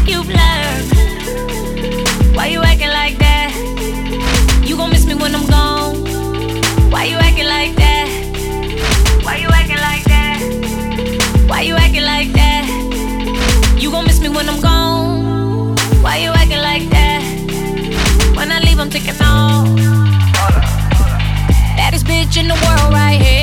you've learned. Why you acting like that? You gon' miss me when I'm gone. Why you acting like that? Why you acting like that? Why you acting like that? You gon' miss me when I'm gone. Why you acting like that? When I leave, I'm taking off. Baddest bitch in the world right here.